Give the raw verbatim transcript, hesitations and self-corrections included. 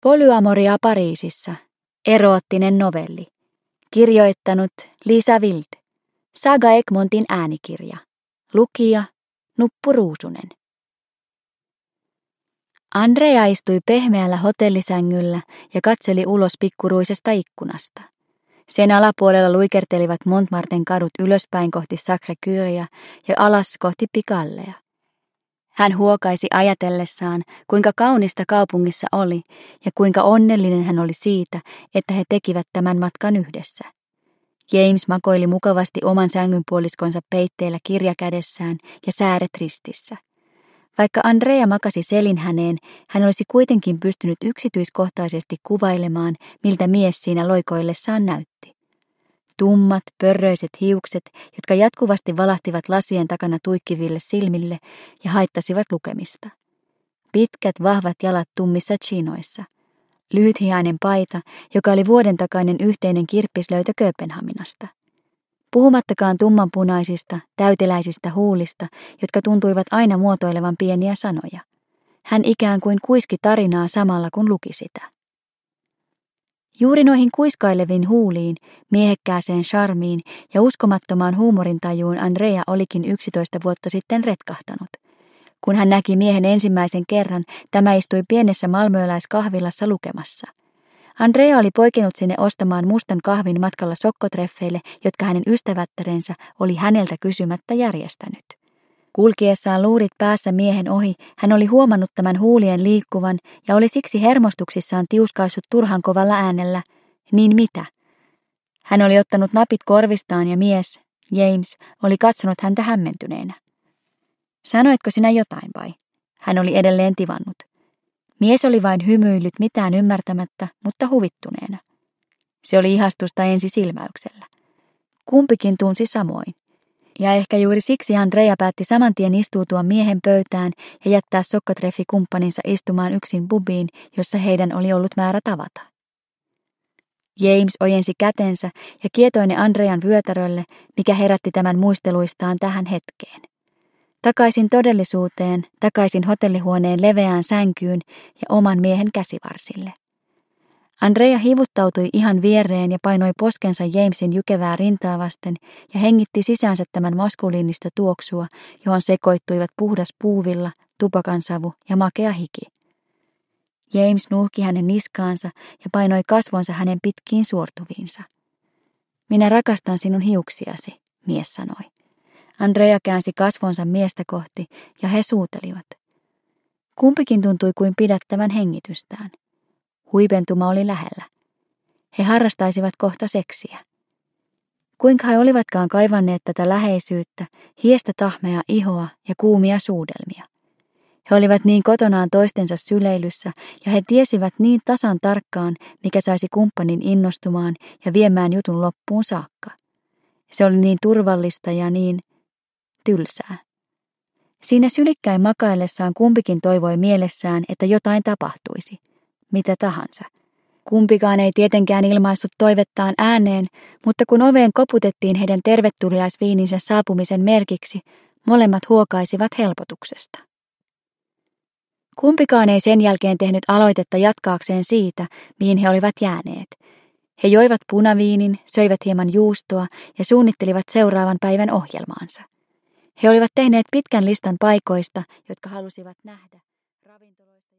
Polyamoria Pariisissa. Eroottinen novelli. Kirjoittanut Lisa Wild. Saga Egmontin äänikirja. Lukija Nuppu Ruusunen. Andrea istui pehmeällä hotellisängyllä ja katseli ulos pikkuruisesta ikkunasta. Sen alapuolella luikertelivat Montmartren kadut ylöspäin kohti Sacré-Cœuria ja alas kohti Picallea. Hän huokaisi ajatellessaan, kuinka kaunista kaupungissa oli ja kuinka onnellinen hän oli siitä, että he tekivät tämän matkan yhdessä. James makoili mukavasti oman sängynpuoliskonsa peitteellä kirja kädessään ja sääret ristissä. Vaikka Andrea makasi selin häneen, hän olisi kuitenkin pystynyt yksityiskohtaisesti kuvailemaan, miltä mies siinä loikoillessaan näytti. Tummat, pörröiset hiukset, jotka jatkuvasti valahtivat lasien takana tuikkiville silmille ja haittasivat lukemista. Pitkät, vahvat jalat tummissa chinoissa. Lyhythihainen paita, joka oli vuoden takainen yhteinen kirppislöytö Kööpenhaminasta. Puhumattakaan tummanpunaisista, täyteläisistä huulista, jotka tuntuivat aina muotoilevan pieniä sanoja. Hän ikään kuin kuiski tarinaa samalla kun luki sitä. Juuri noihin kuiskaileviin huuliin, miehekkääseen charmiin ja uskomattomaan huumorintajuun Andrea olikin yksitoista vuotta sitten retkahtanut. Kun hän näki miehen ensimmäisen kerran, tämä istui pienessä malmöläiskahvilassa lukemassa. Andrea oli poikinut sinne ostamaan mustan kahvin matkalla sokkotreffeille, jotka hänen ystävättärensä oli häneltä kysymättä järjestänyt. Kulkiessaan luurit päässä miehen ohi, hän oli huomannut tämän huulien liikkuvan ja oli siksi hermostuksissaan tiuskaissut turhan kovalla äänellä, niin mitä? Hän oli ottanut napit korvistaan ja mies, James, oli katsonut häntä hämmentyneenä. Sanoitko sinä jotain vai? Hän oli edelleen tivannut. Mies oli vain hymyillyt mitään ymmärtämättä, mutta huvittuneena. Se oli ihastusta ensi silmäyksellä. Kumpikin tunsi samoin. Ja ehkä juuri siksi Andrea päätti saman tien istuutua miehen pöytään ja jättää sokkotreffikumppaninsa istumaan yksin pubiin, jossa heidän oli ollut määrä tavata. James ojensi kätensä ja kietoi ne Andrean vyötärölle, mikä herätti tämän muisteluistaan tähän hetkeen. Takaisin todellisuuteen, takaisin hotellihuoneen leveään sänkyyn ja oman miehen käsivarsille. Andrea hivuttautui ihan viereen ja painoi poskensa Jamesin jykevää rintaa vasten ja hengitti sisäänsä tämän maskuliinista tuoksua, johon sekoittuivat puhdas puuvilla, tupakansavu ja makea hiki. James nuuhki hänen niskaansa ja painoi kasvonsa hänen pitkiin suortuviinsa. Minä rakastan sinun hiuksiasi, mies sanoi. Andrea käänsi kasvonsa miestä kohti ja he suutelivat. Kumpikin tuntui kuin pidättävän hengitystään. Huipentuma oli lähellä. He harrastaisivat kohta seksiä. Kuinka he olivatkaan kaivanneet tätä läheisyyttä, hiestä tahmea ihoa ja kuumia suudelmia. He olivat niin kotonaan toistensa syleilyssä ja he tiesivät niin tasan tarkkaan, mikä saisi kumppanin innostumaan ja viemään jutun loppuun saakka. Se oli niin turvallista ja niin tylsää. Siinä sylikkäin makaillessaan kumpikin toivoi mielessään, että jotain tapahtuisi. Mitä tahansa. Kumpikaan ei tietenkään ilmaissut toivettaan ääneen, mutta kun oveen koputettiin heidän tervetuliaisviininsä saapumisen merkiksi, molemmat huokaisivat helpotuksesta. Kumpikaan ei sen jälkeen tehnyt aloitetta jatkaakseen siitä, mihin he olivat jääneet. He joivat punaviinin, söivät hieman juustoa ja suunnittelivat seuraavan päivän ohjelmaansa. He olivat tehneet pitkän listan paikoista, jotka halusivat nähdä. Ravintoloista